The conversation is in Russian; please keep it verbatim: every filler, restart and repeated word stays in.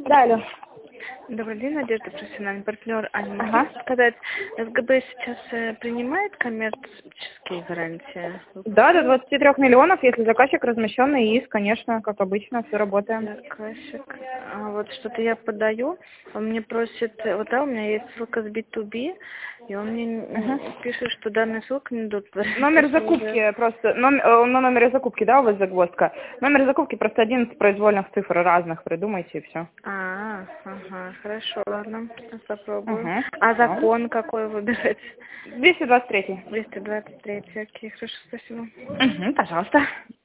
Да, алло. Добрый день, Надежда, профессиональный партнер. Аня, Ага. могу сказать, СГБ сейчас э, принимает коммерческие гарантии? Да, до двадцати трёх миллионов, если заказчик размещенный ИИС, конечно, как обычно, все работаем. Заказчик. А вот что-то я подаю, он мне просит, э, вот да, у меня есть ссылка с би ту би, и он мне Ага. пишет, что данная ссылка не удовлетворяет. Номер закупки просто, номер, э, на номере закупки, да, у вас загвоздка? Номер закупки просто одиннадцать произвольных цифр разных, придумайте и все. А, ага, хорошо, ладно, попробую. Угу. А закон какой выбирать? двести двадцать три. двести двадцать три, окей, хорошо, спасибо. Угу, пожалуйста.